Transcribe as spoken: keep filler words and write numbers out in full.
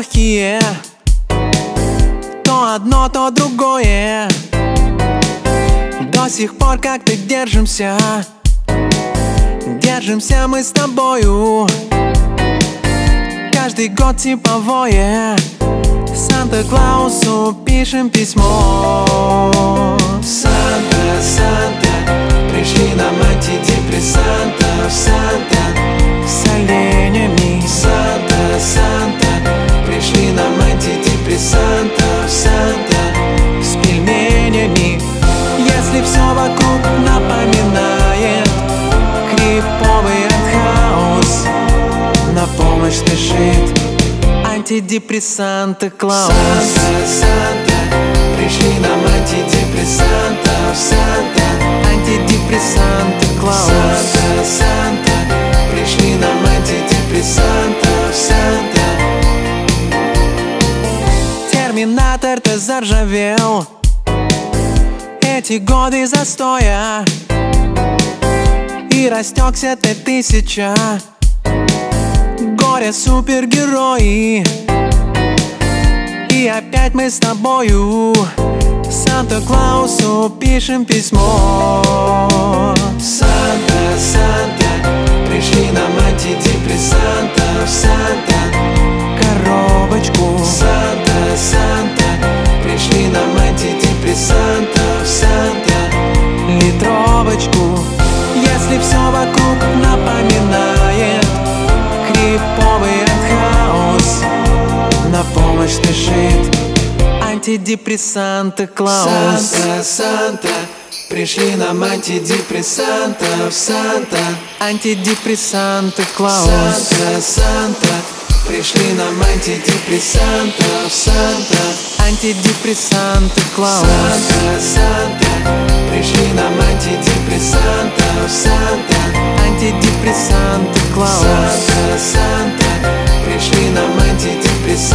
легкие, то одно, то другое. До сих пор как-то держимся, держимся мы с тобою. Каждый год типовое, Санта-Клаусу пишем письмо. Санта, Санта, пришли нам антидепрессантов. Санта, с оленями. Санта, Санта, пришли нам антидепрессантов. Санта, с пельменями. Если все вокруг напоминает криповый артхаус, на помощь спешит антидепрессанты Клаус. Санта, Санта, пришли нам антидепрессантов. Санта, антидепрессанты Клаус. Санта, Санта, пришли нам антидепрессантов. Санта. Терминатор-то заржавел, эти годы застоя, и растекся Т тысяча. Горе супергерои, и опять мы с тобою Санта-Клаусу пишем письмо. Санта, Санта, пришли нам антидепрессантов. Санта, коробочку. Санта, Санта, пришли нам антидепрессантов. Санта, литровочку. Если все вокруг напоминает криповый артхаус, на помощь спешит антидепрессанты Клаус. Санта, Санта, пришли нам антидепрессантов. Санта, антидепрессанты Клаус. Санта, Санта, пришли нам антидепрессантов. Санта, антидепрессанты Клаус. Санта, Санта, пришли нам антидепрессантов. Санта, антидепрессанты Клаус. Санта, Санта, пришли нам антидепрессантов.